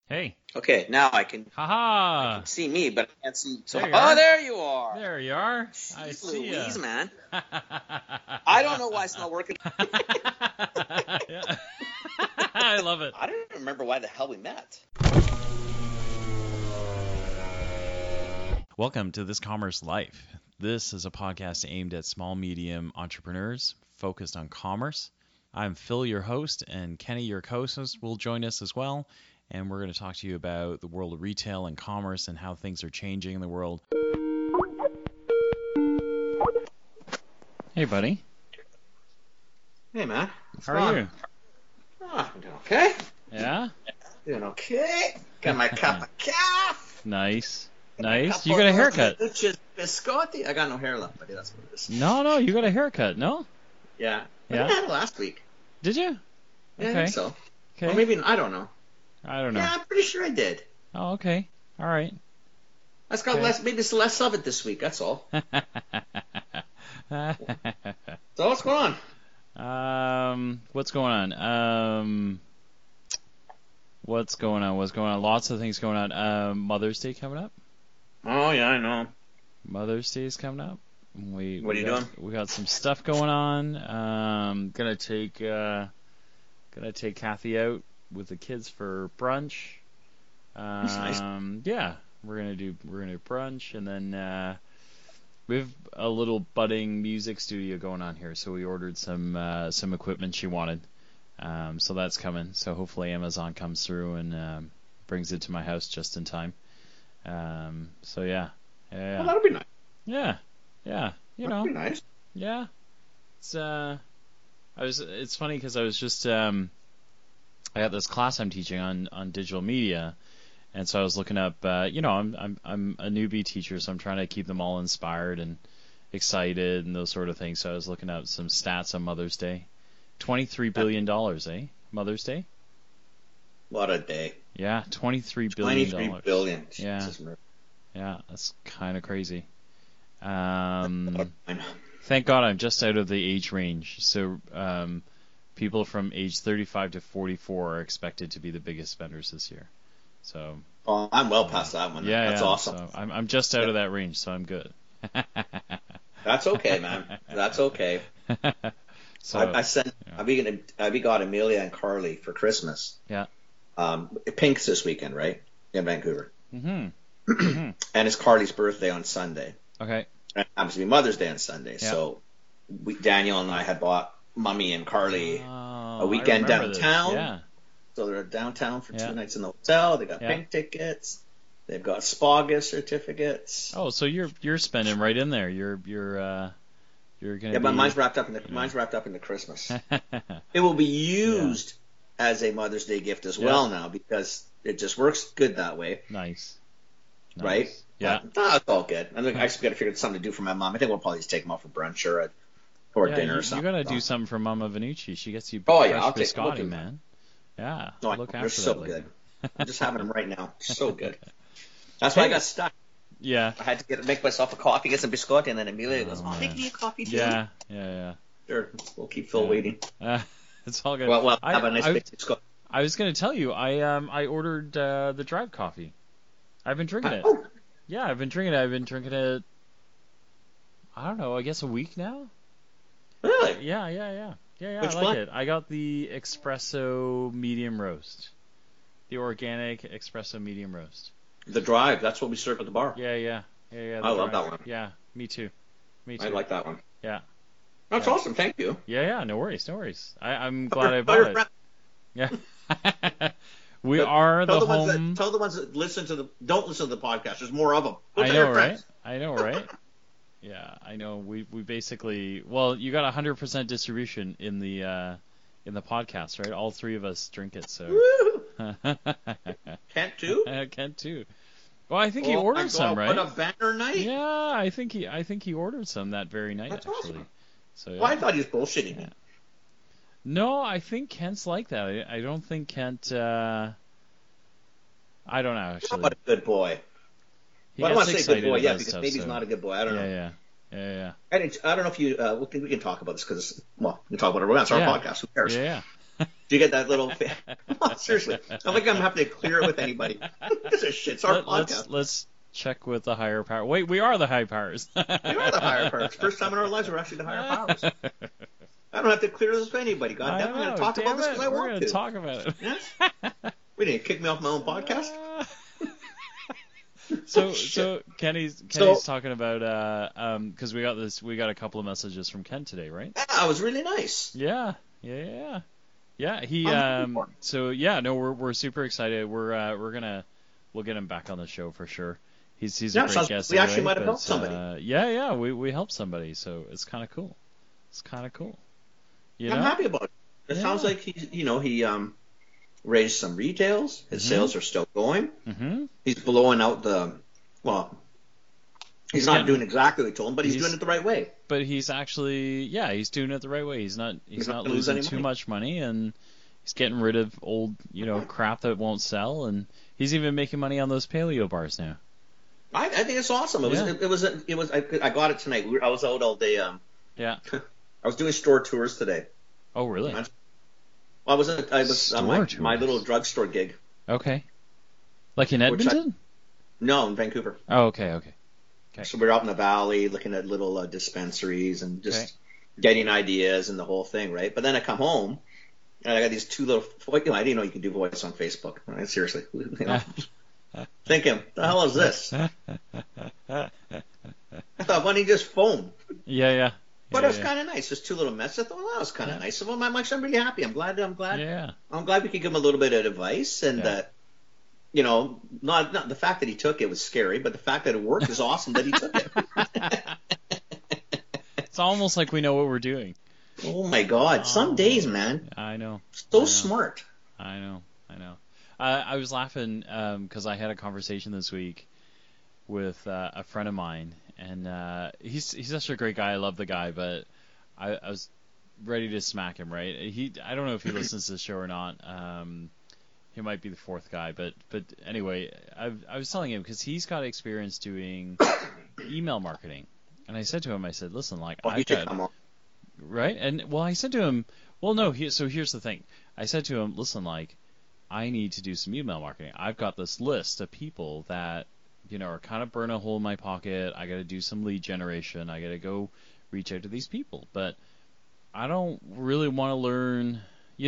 Hey. Okay, now I can see me, but I can't see. So, there you are. There you are. Jeez, I see Louise, ya. man. I don't know why it's not working. Yeah. I love it. I don't remember why the hell we met. Welcome to This Commerce Life. This is a podcast aimed at small, medium entrepreneurs focused on commerce. I'm Phil, your host, and Kenny, your co-host, will join us as well. And we're going to talk to you about the world of retail and commerce and how things are changing in the world. Hey, buddy. Hey, man. How are you? Oh, I'm doing okay. Yeah? Doing okay. Got my cup of coffee. Nice. Nice. You got a haircut. Biscotti. I got no hair left, buddy. That's what it is. No, you got a haircut, no? Yeah. Yeah. I had it last week. Did you? Yeah, okay. I think so. Okay. Or maybe, I don't know. I don't know. Yeah, I'm pretty sure I did. Oh, okay. All right. I just got less, maybe it's less of it this week, that's all. So what's going on? What's going on? What's going on? Lots of things going on. Mother's Day coming up. Oh, yeah, I know. Mother's Day is coming up. What are you doing? We got some stuff going on. Gonna take Kathy out with the kids for brunch. That's nice. Yeah, we're gonna do brunch, and then we have a little budding music studio going on here. So we ordered some equipment she wanted. So that's coming. So hopefully Amazon comes through and brings it to my house just in time. So yeah. Well, that'll be nice. Yeah. That'll be nice. Yeah. It's funny because I was just I got this class I'm teaching on digital media, and so I was looking up. I'm a newbie teacher, so I'm trying to keep them all inspired and excited and those sort of things. So I was looking up some stats on Mother's Day. $23 billion, eh? Mother's Day. What a day. Yeah, $23 billion. $23 billion. Yeah. Yeah, that's kind of crazy. Thank God I'm just out of the age range. So people from age 35 to 44 are expected to be the biggest spenders this year. So. Oh, I'm well past that one. Yeah, that's awesome. So I'm just out of that range, so I'm good. That's okay, man. That's okay. So we got Amelia and Carly for Christmas. Yeah. Pink's this weekend, right? In Vancouver. Mm-hmm. And it's Carly's birthday on Sunday. Okay. And it happens to be Mother's Day on Sunday. Yeah. So Daniel and I had bought Mummy and Carly a weekend downtown. Yeah. So they're downtown for 2 nights in the hotel. They got Pink tickets. They've got spa gift certificates. Oh, so you're spending right in there. You're gonna. Yeah, but mine's wrapped up in the Christmas. It will be used as a Mother's Day gift as well now because it just works good that way. Nice. Right? Yeah. But, it's all good. I just got to figure out something to do for my mom. I think we'll probably just take them out for brunch or dinner or something. You got to do something for Mama Vanucci. She gets you I'll take biscotti, man. Yeah. No, they're so good. I'm just having them right now. So good. That's why I got stuck. Yeah. I had to make myself a coffee, get some biscotti, and then Amelia goes, make me a coffee too. Yeah. Sure. We'll keep Phil waiting. It's all good. Well, have a nice big biscotti. I was going to tell you, I ordered the Drive coffee. I've been drinking it. Oh. Yeah, I've been drinking it, I don't know, I guess a week now? Really? Yeah, Which I like one? it. I got the espresso medium roast. The organic espresso medium roast. The Drive, that's what we serve at the bar. Yeah. I love that one. Yeah, me too. I like that one. Yeah. That's awesome, thank you. Yeah, no worries. I'm glad I bought it. Yeah. We are the home. Tell the ones that don't listen to the podcast. There's more of them. I know, right? Yeah, I know. We basically, you got 100% distribution in the podcast, right? All three of us drink it, so. Kent too? Kent too. Well, I think he ordered some, right? What a banner night! Yeah, I think he ordered some that very night. That's actually. Awesome. So. Yeah. Well, I thought he was bullshitting me. No, I think Kent's like that. I don't think Kent. I don't know actually. What a good boy. Well, I don't want to say good boy, because stuff, maybe he's not a good boy. I don't know. Yeah. I don't know if you. We can talk about this because we can talk about it. It's our podcast. Who cares? Yeah. Do you get that little? Seriously, I don't think I'm having to clear it with anybody. This is shit. It's our podcast. Let's check with the higher power. Wait, we are the high powers. We are the higher powers. First time in our lives we're actually the higher powers. I don't have to clear this with anybody. God damn, I'm going to talk about this because I want to. We're going to talk about it. Yes. We didn't kick me off my own podcast. So Kenny's talking about because we got a couple of messages from Ken today, right? Yeah, it was really nice. Yeah. He so yeah, no, we're super excited. We'll get him back on the show for sure. He's a great guest. We actually might have helped somebody. We helped somebody, so it's kind of cool. I'm happy about it. It sounds like he raised some retails. His sales are still going. Mm-hmm. He's blowing out he's not doing exactly what we told him, but he's doing it the right way. But he's actually, he's doing it the right way. He's not losing too much money, and he's getting rid of old, crap that won't sell, and he's even making money on those paleo bars now. I think it's awesome. It was. I got it tonight. I was out all day. Yeah. I was doing store tours today. Oh, really? Well, I was on my little drugstore gig. Okay. Like in Edmonton? No, in Vancouver. Oh, okay. So we were out in the valley looking at little dispensaries and just getting ideas and the whole thing, right? But then I come home and I got these two little. I didn't know you could do voice on Facebook. Right? Seriously, thinking, the hell is this? I thought, why don't you just phone? Yeah. But it was kind of nice. There's two little messages. I thought, well, that was kind of nice of him. I'm really happy. I'm glad. Yeah. I'm glad we could give him a little bit of advice, and that, not the fact that he took it was scary, but the fact that it worked is awesome that he took it. It's almost like we know what we're doing. Oh my God! Some days, man. I know. Smart. I know. I was laughing because I had a conversation this week with a friend of mine, and he's such a great guy. I love the guy, but I was ready to smack him. Right? I don't know if he listens to the show or not. He might be the fourth guy, but anyway, I was telling him because he's got experience doing email marketing, and I said to him, listen, right? And I said to him, so here's the thing. I said to him, listen, I need to do some email marketing. I've got this list of people that are kind of burn a hole in my pocket. I got to do some lead generation. I got to go reach out to these people, but I don't really want to learn.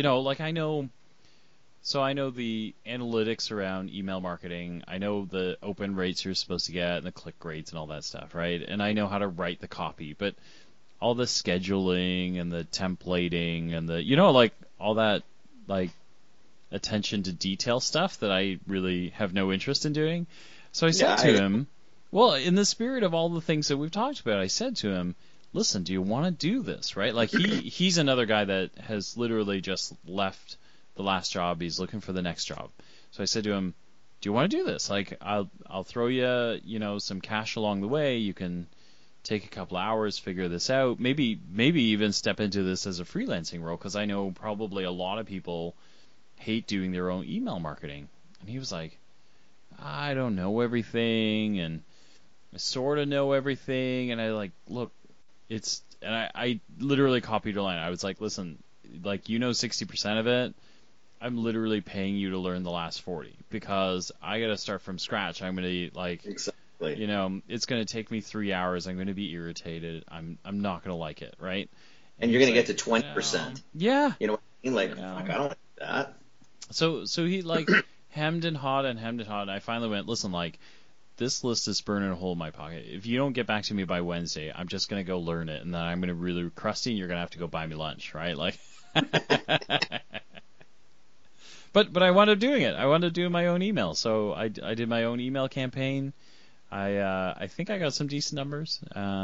I know the analytics around email marketing. I know the open rates you're supposed to get and the click rates and all that stuff, right? And I know how to write the copy, but all the scheduling and the templating and the, all that, attention to detail stuff that I really have no interest in doing. So I said to him, in the spirit of all the things that we've talked about, I said to him, listen, do you want to do this, right? He's another guy that has literally just left the last job. He's looking for the next job. So I said to him, do you want to do this? I'll throw you, some cash along the way. You can take a couple hours, figure this out. Maybe even step into this as a freelancing role, because I know probably a lot of people hate doing their own email marketing. And he was like, I don't know everything, and I sort of know everything. And I look, and I literally copied your line. I was like, listen, 60% of it. I'm literally paying you to learn the last 40 because I got to start from scratch. I'm going to exactly. It's going to take me 3 hours. I'm going to be irritated. I'm not going to like it, right? And you're going to get to 20%. Yeah. You know what I mean? Fuck, I don't like that. So he hemmed and hawed, and I finally went, listen, this list is burning a hole in my pocket. If you don't get back to me by Wednesday, I'm just going to go learn it, and then I'm going to really crusty, and you're going to have to go buy me lunch, right? But I wound up doing it. I wound up doing my own email. So I did my own email campaign. I think I got some decent numbers.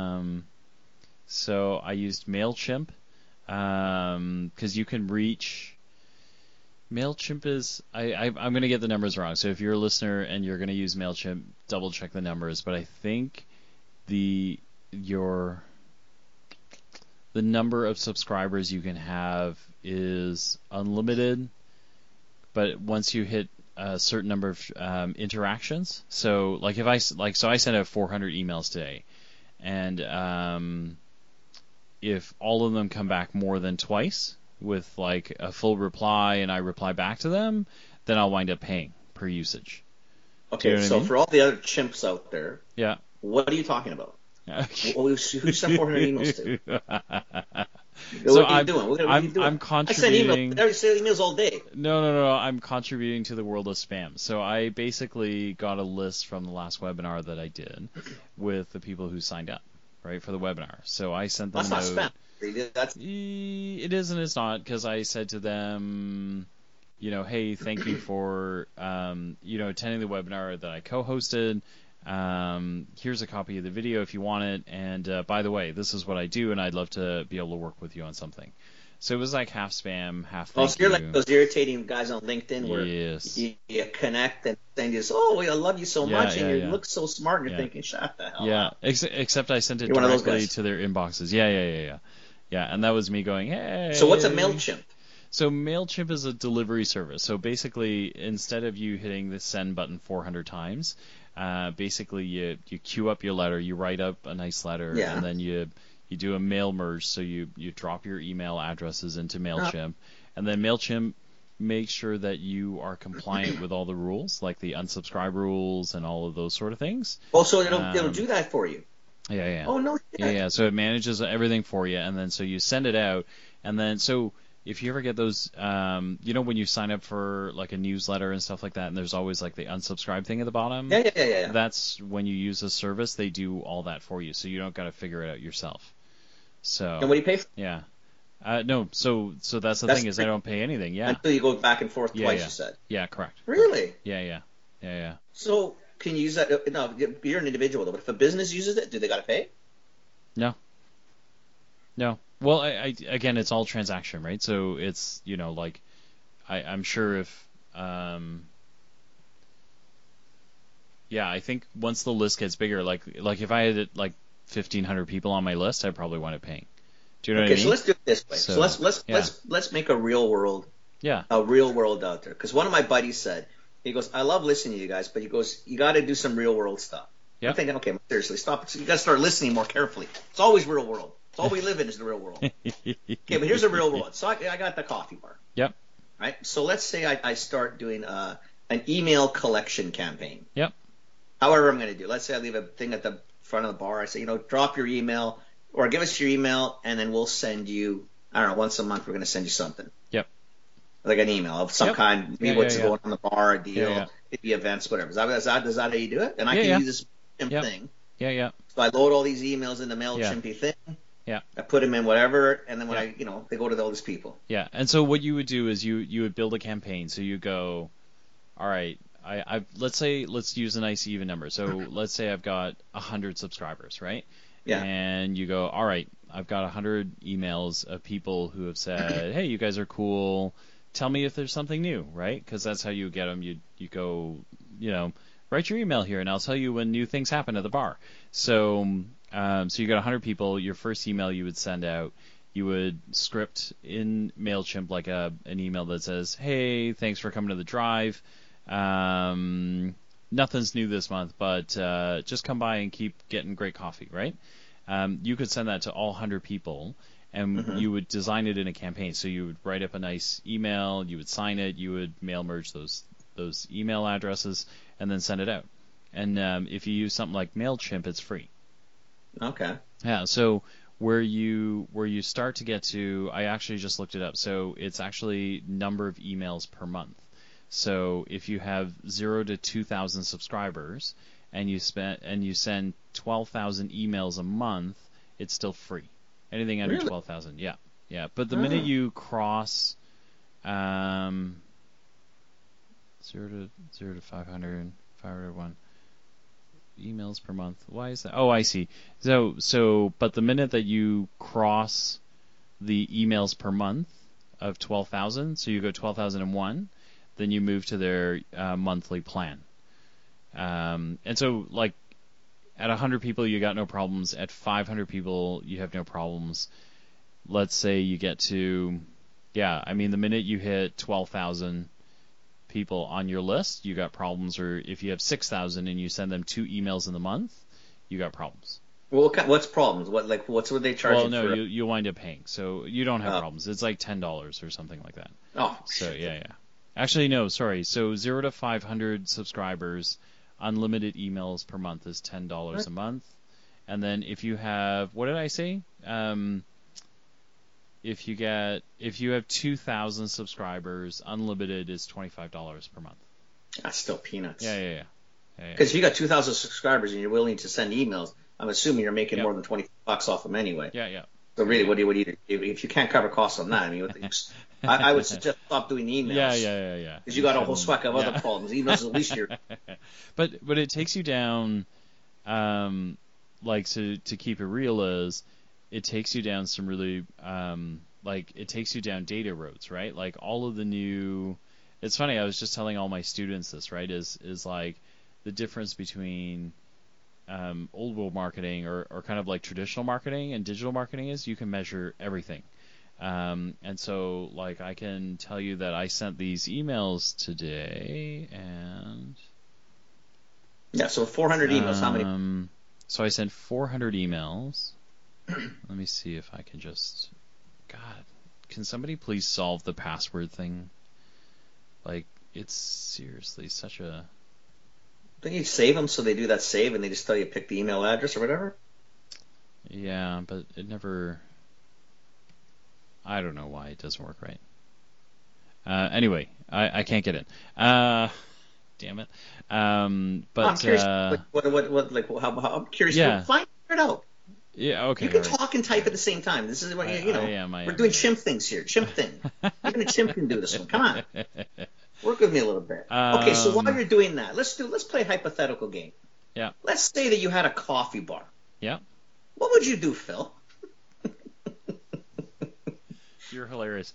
So I used MailChimp because you can reach. MailChimp is I'm going to get the numbers wrong. So if you're a listener and you're going to use MailChimp, double check the numbers. But I think the number of subscribers you can have is unlimited. But once you hit a certain number of interactions, so if I sent out 400 emails today, and if all of them come back more than twice, with like a full reply and I reply back to them, then I'll wind up paying per usage. Okay, you know so I mean? for all the other chimps out there, Yeah. what are you talking about? Who sent 400 emails to? So what are you doing? What are you doing? I'm contributing. I send emails all day. No. I'm contributing to the world of spam. So I basically got a list from the last webinar that I did with the people who signed up, right, for the webinar. So I sent them That's a not note. spam. It is and it's not, because I said to them, hey, thank you for attending the webinar that I co-hosted. Here's a copy of the video if you want it, and by the way, this is what I do, and I'd love to be able to work with you on something. So it was like half spam, half thank so you're you. like those irritating guys on LinkedIn where Yes. you connect and then you say, I love you so much, and you look so smart, and you're thinking, shut the hell up. Except I sent it You're directly to their inboxes. Yeah, and that was me going, hey. So what's a MailChimp? So MailChimp is a delivery service. So basically, instead of you hitting the send button 400 times, basically you queue up your letter, you write up a nice letter, and then you do a mail merge. So you drop your email addresses into MailChimp, and then MailChimp makes sure that you are compliant with all the rules, like the unsubscribe rules and all of those sort of things. Oh, so it'll do that for you. Yeah. Oh, no. Yeah. So it manages everything for you, and then so you send it out, and then so if you ever get those, when you sign up for like a newsletter and stuff like that, and there's always like the unsubscribe thing at the bottom. Yeah. That's when you use a service, they do all that for you, so you don't got to figure it out yourself. So. And what do you pay for? Yeah. No. So that's the thing is I don't pay anything. Yeah. Until you go back and forth twice. You said. Yeah. Correct. Really? Yeah. So can you use that? No, you're an individual though. But if a business uses it, do they got to pay? No. Well, again, it's all transaction, right? So it's I'm sure if I think once the list gets bigger, like if I had like 1,500 people on my list, I'd probably want it paying. Do you know what I mean? Okay, so let's do it this way. So let's make a real world. Yeah. A real world out there, because one of my buddies said, he goes, I love listening to you guys, but he goes, you got to do some real world stuff. Yep. I'm thinking, okay, seriously, stop. So you got to start listening more carefully. It's always real world. It's all we live in is the real world. Okay, but here's the real world. So I got the coffee bar. Yep. Right. So let's say I start doing an email collection campaign. Yep. However, I'm going to do. Let's say I leave a thing at the front of the bar. I say, drop your email or give us your email, and then we'll send you. I don't know. Once a month, we're going to send you something. Yep. Like an email of some kind. Maybe what's going on in the bar, a deal, maybe events, whatever. Is that how you do it? And I can use this thing. Yeah. So I load all these emails in the MailChimp thing. Yeah. I put them in whatever, and then when they go to all these people. Yeah, and so what you would do is you would build a campaign. So you go, all right, let's use a nice even number. So let's say I've got 100 subscribers, right? Yeah. And you go, all right, I've got 100 emails of people who have said, hey, you guys are cool. Tell me if there's something new, right? Because that's how you get them. You go, write your email here, and I'll tell you when new things happen at the bar. So you got 100 people. Your first email you would send out, you would script in MailChimp like an email that says, hey, thanks for coming to the drive. Nothing's new this month, but just come by and keep getting great coffee, right? You could send that to all 100 people, and you would design it in a campaign. So you would write up a nice email, you would sign it, you would mail merge those email addresses, and then send it out. And if you use something like MailChimp, it's free. Okay. Yeah, so where you start to get to, I actually just looked it up. So it's actually number of emails per month. So if you have 0 to 2,000 subscribers and you send 12,000 emails a month, it's still free. Anything under 12,000, yeah. But the minute you cross 0 to 500, 501. Emails per month. Why is that? Oh, I see. So, but the minute that you cross the emails per month of 12,000, so you go 12,001, then you move to their monthly plan. And so, like, at 100 people, you got no problems. At 500 people, you have no problems. Let's say you get to, the minute you hit 12,000 people on your list, you got problems. Or if you have 6,000 and you send them 2 emails in the month, you got problems. Well, what's problems? What's what they charge Well, you no, for? you wind up paying, so you don't have Uh, problems. It's like $10 or something like that. oh, So shit. yeah. Actually, no, sorry. So 0 to 500 subscribers, unlimited emails per month is $10 a month. And then if you have, what did I say? If you have 2,000 subscribers, unlimited is $25 per month. That's still peanuts. Yeah. Because if you got 2,000 subscribers and you're willing to send emails, I'm assuming you're making more than $20 off them anyway. Yeah. So really, what do you if you can't cover costs on that? I mean, I would suggest stop doing emails. Yeah. Because you got a whole swag of other problems. Emails at least you're. But it takes you down, to keep it real is, it takes you down some really it takes you down data roads, right? Like all of the new. It's funny. I was just telling all my students this, right? Is like the difference between old world marketing or kind of like traditional marketing and digital marketing is you can measure everything. And so, like, I can tell you that I sent these emails today, and yeah, so 400 emails. How many? So I sent 400 emails. Let me see if I can just. God, can somebody please solve the password thing? Like, it's seriously such a. Don't you save them so they do that save and they just tell you pick the email address or whatever? Yeah, but it never. I don't know why it doesn't work right. Anyway, I can't get in. Damn it. But I'm curious. I'm curious. Yeah. Find it out. Yeah. Okay. You can right. talk and type at the same time. This is what I am. We're doing chimp things here. Chimp thing. Even a chimp can do this one. Come on. Work with me a little bit. Okay. So while you're doing that, let's play a hypothetical game. Yeah. Let's say that you had a coffee bar. Yeah. What would you do, Phil? You're hilarious.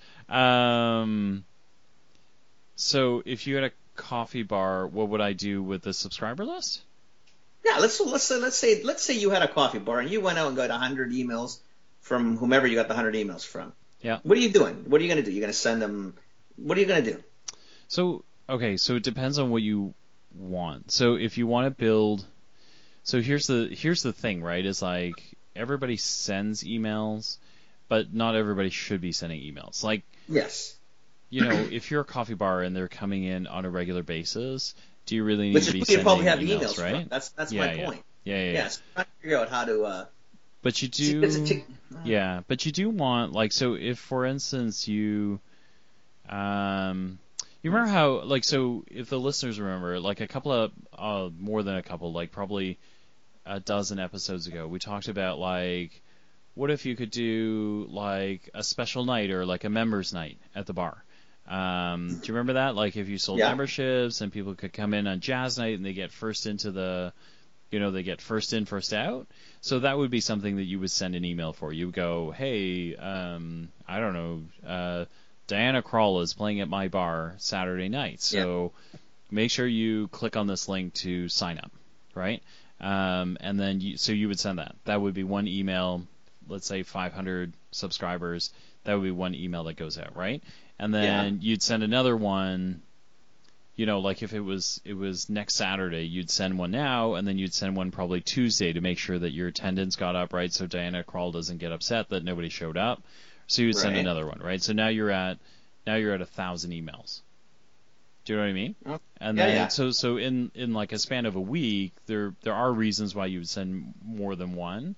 So if you had a coffee bar, what would I do with the subscriber list? Yeah, let's say you had a coffee bar and you went out and got 100 emails from whomever you got the 100 emails from. Yeah. What are you doing? What are you going to do? You're going to send them. What are you going to do? So it depends on what you want. So if you want to build, so here's the thing, right? Is like everybody sends emails, but not everybody should be sending emails. Like, yes. If you're a coffee bar and they're coming in on a regular basis, do you really need to be you sending probably have emails, emails right? From. That's my point. Yeah. So trying to figure out how to. But you do. Yeah, but you do want, like, so if, for instance, you remember how, like, so if the listeners remember, like a couple of more than a couple, like probably a dozen episodes ago, we talked about, like, what if you could do like a special night or like a members night at the bar? Do you remember that? Like if you sold memberships and people could come in on jazz night and they get first into the, they get first in, first out. So that would be something that you would send an email for. You would go, hey, I don't know, Diana Krall is playing at my bar Saturday night. So make sure you click on this link to sign up, right? And then you would send that. That would be one email. Let's say 500 subscribers, that would be one email that goes out, right? And then you'd send another one, like if it was next Saturday, you'd send one now, and then you'd send one probably Tuesday to make sure that your attendance got up, right? So Diana Krall doesn't get upset that nobody showed up. So you would send another one, right? So now you're at 1,000 emails. Do you know what I mean? And then so in like a span of a week, there are reasons why you would send more than one.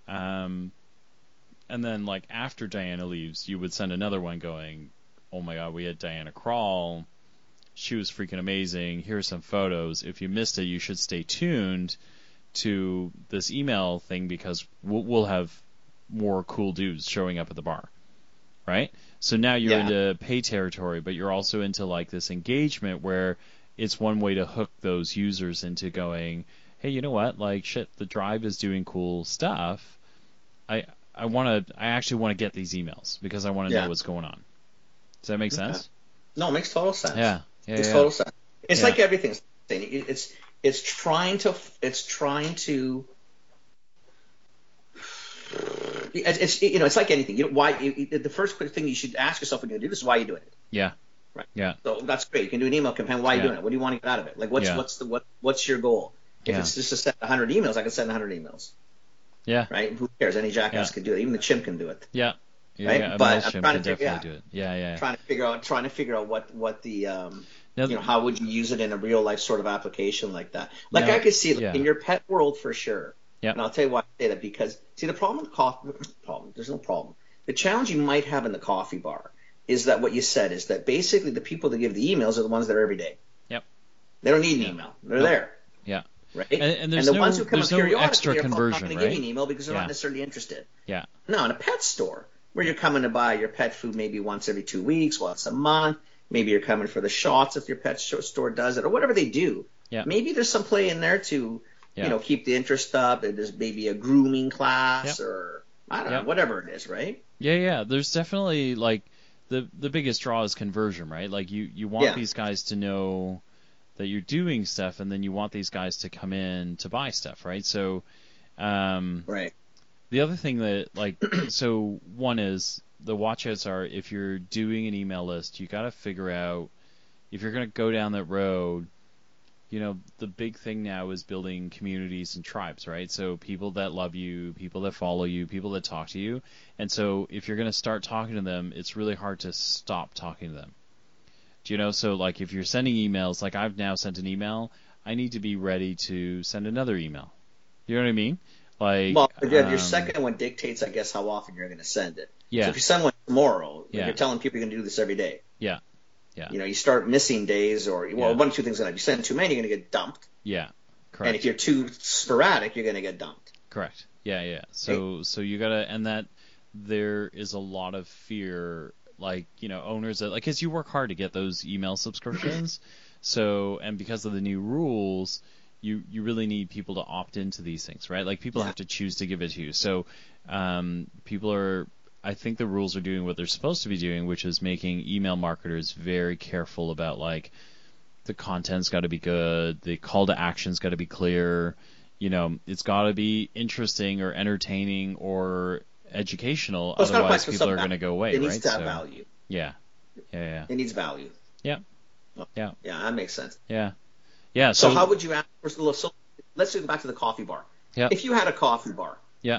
And then, like, after Diana leaves, you would send another one going, oh, my God, we had Diana Krall. She was freaking amazing. Here's some photos. If you missed it, you should stay tuned to this email thing because we'll have more cool dudes showing up at the bar, right? So now you're into pay territory, but you're also into, like, this engagement where it's one way to hook those users into going, hey, you know what? Like, shit, the Drive is doing cool stuff. I actually want to get these emails because I want to know what's going on. Does that make sense? No, it makes total sense. Yeah. Makes total sense. It's like everything. It's trying to. It's like anything. The first thing you should ask yourself when you're going to do this is why you're doing it. Yeah. Right. Yeah. So that's great. You can do an email campaign. Why are you doing it? What do you want to get out of it? Like what's your goal? If it's just to send 100 emails, I can send 100 emails. Yeah. right? Who cares? Any jackass Yeah. could do it. Even the chimp can do it. Yeah. Yeah. Right? Yeah. A But I'm MailChimp trying can to figure, definitely do it. Yeah. Yeah. trying to figure out what the Now, how would you use it in a real life sort of application like that? Like now, I could see yeah. in your pet world for sure. Yep. And I'll tell you why I say that, because see the problem with there's no problem. The challenge you might have in the coffee bar is that what you said is that basically the people that give the emails are the ones that are every day. Yep. They don't need an email. They're there. Yeah. Right? And there's the no, ones who come there's up no periodically extra are probably not conversion, going to give you right? an email because they're not necessarily interested. Yeah. No, in a pet store where you're coming to buy your pet food maybe once every 2 weeks, once a month, maybe you're coming for the shots if your pet store does it, or whatever they do. Yeah. Maybe there's some play in there to, keep the interest up. And there's maybe a grooming class or I don't know, whatever it is, right? Yeah, yeah. There's definitely like the biggest draw is conversion, right? Like you want these guys to know that you're doing stuff, and then you want these guys to come in to buy stuff, right? So, right. The other thing that so one is the watchouts are if you're doing an email list, you got to figure out if you're going to go down that road. The big thing now is building communities and tribes, right? So people that love you, people that follow you, people that talk to you. And so if you're going to start talking to them, it's really hard to stop talking to them. So like if you're sending emails, like I've now sent an email, I need to be ready to send another email. You know what I mean? Like, well, your second one dictates, I guess, how often you're going to send it. Yeah. So if you send one tomorrow, you're telling people you're going to do this every day. Yeah. Yeah. You start missing days, or one of two things. If you send too many, you're going to get dumped. Yeah. Correct. And if you're too sporadic, you're going to get dumped. Correct. Yeah. Yeah. So you gotta, and that there is a lot of fear, owners that because you work hard to get those email subscriptions, and because of the new rules, you really need people to opt into these things, right? Like people have to choose to give it to you. So I think the rules are doing what they're supposed to be doing, which is making email marketers very careful about the content's got to be good, the call to action's got to be clear, it's got to be interesting or entertaining or educational. Well, otherwise, people are going to go away, right? It needs to have value. Yeah. Yeah. It needs value. Yeah. Yeah. Yeah, that makes sense. Yeah. Yeah. So how would you ask? So let's go back to the coffee bar. Yeah. If you had a coffee bar. Yeah.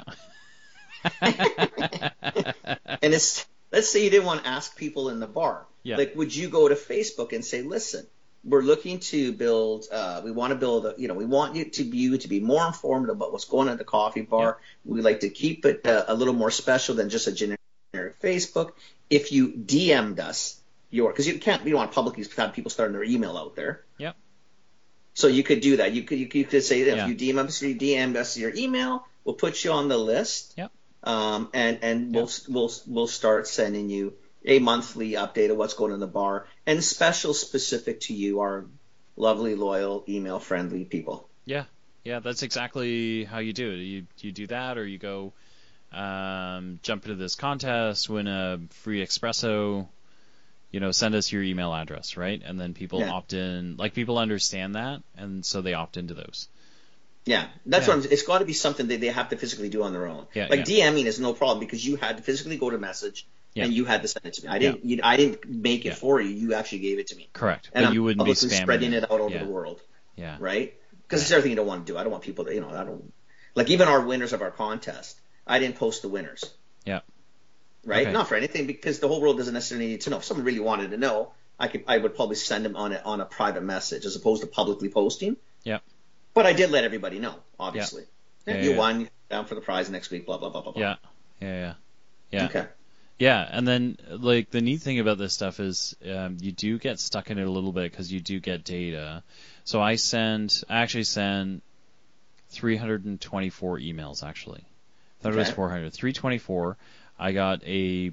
And let's say you didn't want to ask people in the bar. Yeah. Would you go to Facebook and say, listen, we're looking to build, we want to build, we want you to be more informed about what's going on at the coffee bar. Yeah. We like to keep it a little more special than just a generic Facebook. If you DM'd us we don't want to publicly have people starting their email out there. Yep. So you could do that. You could say if you DM us your email, we'll put you on the list. Yep. And we'll start sending you a monthly update of what's going on in the bar and specific to you, our lovely, loyal, email friendly people. Yeah. Yeah, that's exactly how you do it. You do that, or you go jump into this contest, win a free espresso, send us your email address, right? And then people opt in, people understand that, and so they opt into those. Yeah, that's what it's got to be something that they have to physically do on their own. Yeah, DMing is no problem because you had to physically go to message and you had to send it to me. I didn't make it for you. You actually gave it to me. Correct. And but you wouldn't be spamming spreading it out over the world. Yeah. Right? Because it's everything you don't want to do. I don't want people to, I don't even our winners of our contest. I didn't post the winners. Yeah. Right? Okay. Not for anything because the whole world doesn't necessarily need to know. If someone really wanted to know, I would probably send them on a private message as opposed to publicly posting. Yeah. But I did let everybody know, obviously. Yeah. You won, down for the prize next week, blah, blah, blah, blah, blah. Yeah. Okay. Yeah, and then, the neat thing about this stuff is you do get stuck in it a little bit because you do get data. So I actually send 324 emails, actually. I thought it was 400. 324. I got a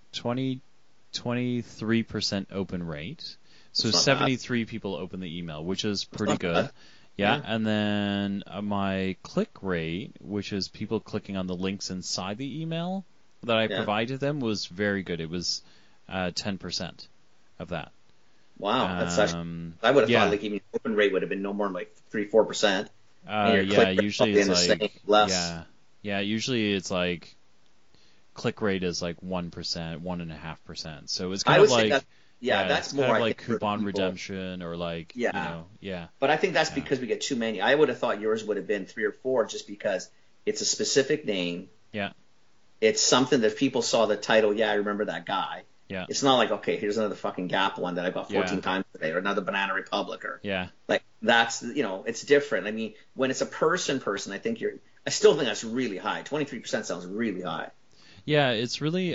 23% open rate. So 73 people open the email, which is pretty good. Bad. Yeah, and then my click rate, which is people clicking on the links inside the email that I provided them, was very good. It was 10% of that. Wow, that's actually, I would have thought even open rate would have been no more than 3-4%. Usually it's less. Usually it's click rate is 1%, 1.5%. So it's kind of like. That's more kind of coupon redemption or But I think that's because we get too many. I would have thought yours would have been 3 or 4 just because It's a specific name. Yeah. It's something that people saw the title. Yeah, I remember that guy. Yeah. It's not like, okay, here's another fucking Gap one that I got 14 times today, or another Banana Republic, or like that's, it's different. I mean, when it's a person, I think I still think that's really high. 23% sounds really high. Yeah, it's really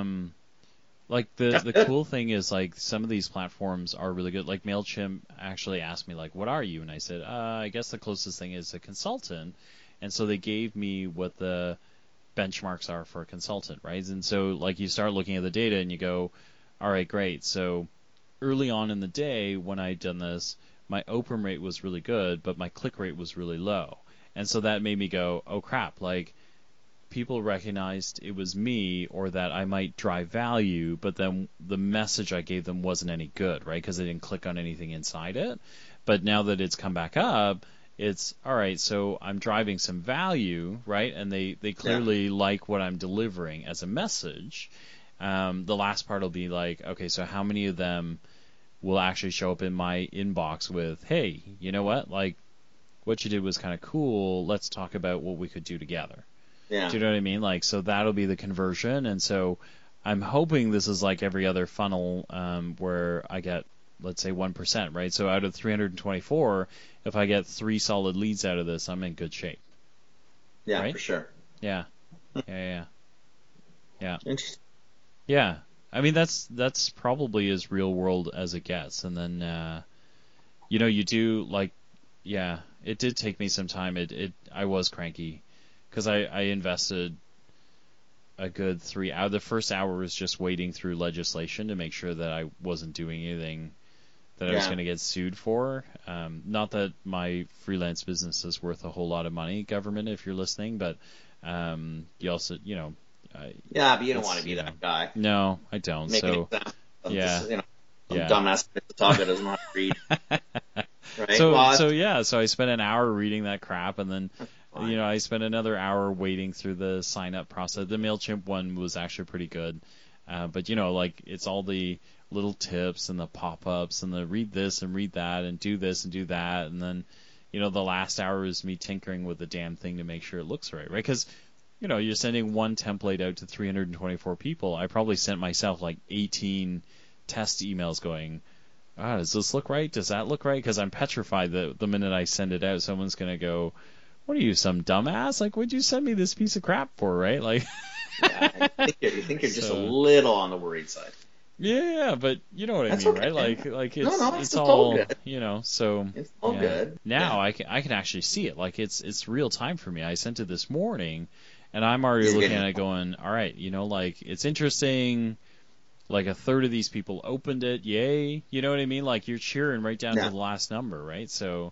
like the cool thing is like some of these platforms are really good. Like MailChimp actually asked me like, what are you? And I said, I guess the closest thing is a consultant. And so they gave me what the benchmarks are for a consultant, right? And so like you start looking at the data and you go, all right, great. So early on in the day when I'd done this, my open rate was really good, but my click rate was really low. And so that made me go, oh crap, like people recognized it was me or that I might drive value, but then the message I gave them wasn't any good, right? Because they didn't click on anything inside it. But now that it's come back up, it's all right, so I'm driving some value, right? And they clearly like what I'm delivering as a message. The last part will be like, okay, so how many of them will actually show up in my inbox with, hey, you know what? Like, what you did was kind of cool. Let's talk about what we could do together. Yeah. Do you know what I mean? Like, so that'll be the conversion. And so I'm hoping this is like every other funnel where I get, let's say, 1%, right? So out of 324, if I get 3 solid leads out of this, I'm in good shape. Yeah, right? For sure. Yeah. Yeah. Interesting. Yeah. I mean, that's probably as real world as it gets. And then, you do like, yeah, it did take me some time. I was cranky because I invested a good 3 hours. The first hour was just wading through legislation to make sure that I wasn't doing anything that I was going to get sued for. Not that my freelance business is worth a whole lot of money, government, if you're listening, but you also, but you don't want to be that guy. No, I don't. So, yeah. Dumbass talk that doesn't know how to read. Right? So I spent an hour reading that crap, and then, I spent another hour waiting through the sign-up process. The MailChimp one was actually pretty good. But, like, it's all the little tips and the pop-ups and the read this and read that and do this and do that. And then, the last hour is me tinkering with the damn thing to make sure it looks right? Because, you're sending one template out to 324 people. I probably sent myself like 18 test emails going, does this look right? Does that look right? Because I'm petrified that the minute I send it out, someone's going to go, what are you, some dumbass? Like, what'd you send me this piece of crap for, right? Like, I think you're just a little on the worried side. Yeah, but you know what I mean, okay. right? Like it's all good. So it's all good. Now I can actually see it. Like it's real time for me. I sent it this morning, and I'm already looking at it going, all right, like it's interesting. Like a third of these people opened it, yay! You know what I mean? Like you're cheering right down to the last number, right? So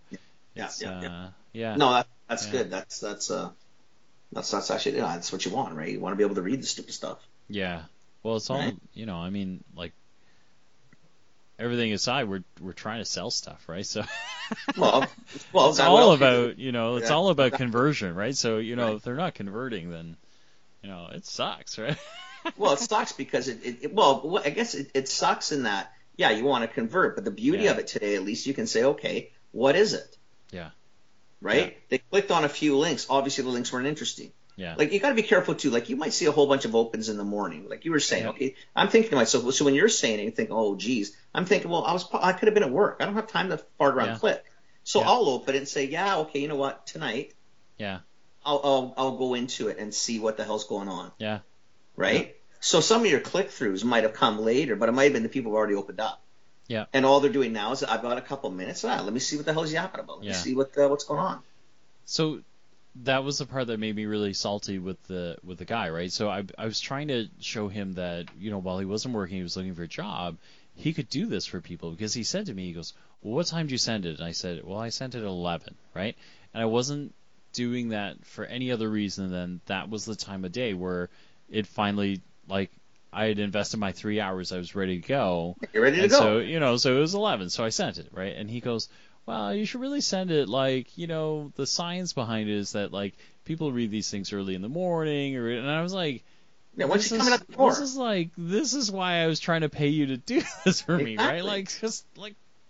yeah. No, that's good. That's actually that's what you want, right? You want to be able to read the stupid stuff. Yeah. Well, it's all I mean, like everything aside, we're trying to sell stuff, right? So well, it's all about it's all about conversion, right? So if they're not converting, then it sucks, right? Well, it sucks because I guess it sucks in that you want to convert, but the beauty of it today, at least you can say, okay, what is it? Yeah. Right? Yeah. They clicked on a few links. Obviously, the links weren't interesting. Yeah. Like you got to be careful too. Like you might see a whole bunch of opens in the morning. Like you were saying, okay, I'm thinking to myself. So when you're saying it, you think, oh, geez, I'm thinking, well, I could have been at work. I don't have time to fart around click. So I'll open it and say, okay, you know what, tonight. Yeah. I'll go into it and see what the hell's going on. Yeah. Right. Yeah. So some of your click throughs might have come later, but it might have been the people who already opened up. Yeah. And all they're doing now is I've got a couple minutes. Let me see what the hell he's yapping about. Let me see what's going on. So that was the part that made me really salty with the guy, right? So I was trying to show him that, while he wasn't working, he was looking for a job, he could do this for people because he said to me, he goes, well, what time did you send it? And I said, well, I sent it at 11, right? And I wasn't doing that for any other reason than that was the time of day where it finally, like, I had invested my 3 hours, I was ready to go. You're ready to go. So, so it was 11, so I sent it, right? And he goes, well, you should really send it like, the science behind it is that like people read these things early in the morning, and I was like, when's she coming up before? This is why I was trying to pay you to do this for me, right? Like just like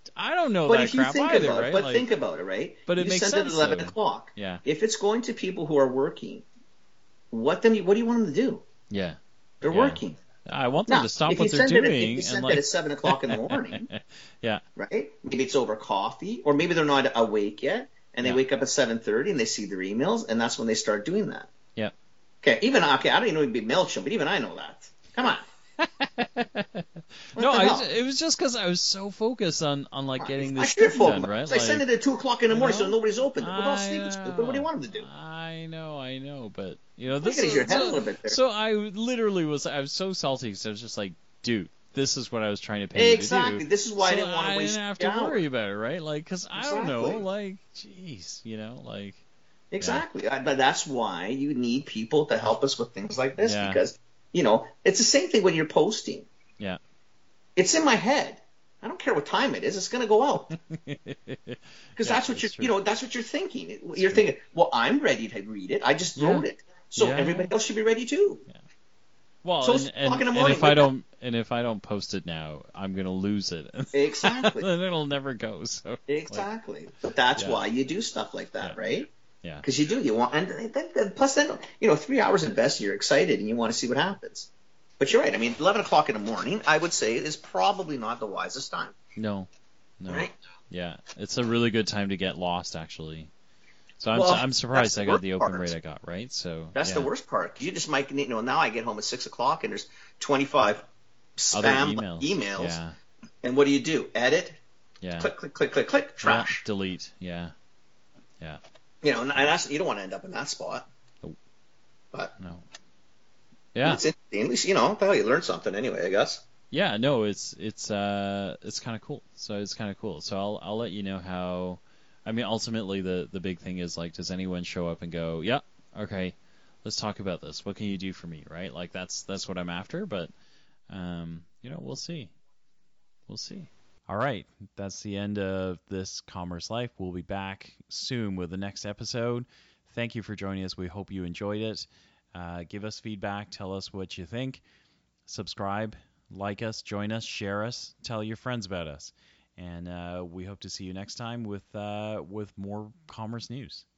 I don't know But that if you crap think either, about right? it, but Like, think about it, right? but it You makes send it at sense 11 though. o'clock. Yeah. If it's going to people who are working, what do you want them to do? Yeah. They're Yeah. working. I want them Now, to stop if you what they're send it doing if you and send it like at 7 o'clock in the morning, yeah. right? Maybe it's over coffee, or maybe they're not awake yet, and they Yeah. wake up at 7:30 and they see their emails, and that's when they start doing that. Yeah. Okay, I don't even know it'd be MailChimp, but even I know that. Come on. No, the hell? it was just because I was so focused on like getting I this should thing done, focus. right? I send it at 2 o'clock in the morning, so know? nobody's open. We're all I sleeping stupid. What do you want them to do? I know, but you know You this gotta use is your head a little bit there. so I was so salty because I was just like, dude, this is what I was trying to pay Exactly. you to do. This is why I So didn't want to waste didn't have the to hour. worry about it, right? Like, because I don't know, Exactly. like, jeez, you know, like. Exactly. But that's why you need people to help us with things like this, Yeah. because, it's the same thing when you're posting. Yeah. It's in my head. I don't care what time it is. It's going to go out. Because that's what that's what you're thinking. You're thinking, well, I'm ready to read it. I just wrote it. So Yeah. everybody else should be ready too. Yeah. Well, So it's and 2:00 in the morning, if I don't post it now, I'm gonna lose it. Exactly. Then it'll never go. So Exactly. But that's Yeah. why you do stuff like that, Yeah. right? Yeah. Because you want, and then, plus then, 3 hours at best, you're excited and you want to see what happens. But you're right. I mean, 11 o'clock in the morning, I would say, is probably not the wisest time. No. Right? Yeah, it's a really good time to get lost, actually. So I'm that's surprised the I got the worst open part. rate I got, right? So That's yeah. the worst part. You just might, now I get home at 6 o'clock and there's 25 Other spam emails. Yeah. And what do? Edit? Yeah. Click, click, click, click, click, trash. Yeah, delete. Yeah. Yeah. And that's, you don't want to end up in that spot. Nope. But No. Yeah. it's interesting. At least, you learn something anyway, I guess. Yeah, no, it's kind of cool. So it's kind of cool. So I'll let you know how. I mean, ultimately the big thing is like, does anyone show up and go, yeah, okay, let's talk about this. What can you do for me, right? Like that's what I'm after. But we'll see. We'll see. All right, that's the end of this Commerce Life. We'll be back soon with the next episode. Thank you for joining us. We hope you enjoyed it. Give us feedback. Tell us what you think. Subscribe. Like us, join us, share us, tell your friends about us. And we hope to see you next time with more commerce news.